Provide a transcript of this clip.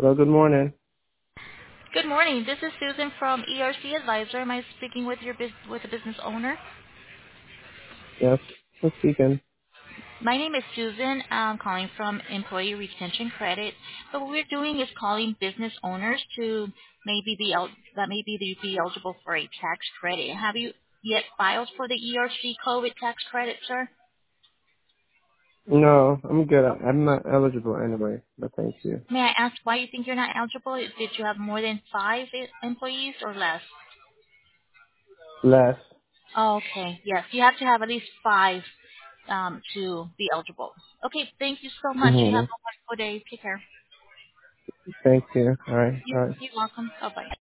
Hello, good morning. Good morning. This is Susan from ERC Advisor. Am I speaking with with the business owner? Yes, who's speaking? My name is Susan. I'm calling from Employee Retention Credit. So what we're doing is calling business owners to maybe be eligible for a tax credit. Have you yet filed for the ERC COVID tax credit, sir? No, I'm good. I'm not eligible anyway, but thank you. May I ask why you think you're not eligible? Did you have more than five employees or less? Less. Okay. Yes, you have to have at least five to be eligible. Okay. Thank you so much. You have Mm-hmm. a wonderful day. Take care. Thank you. All right. All right. You're welcome. Bye bye.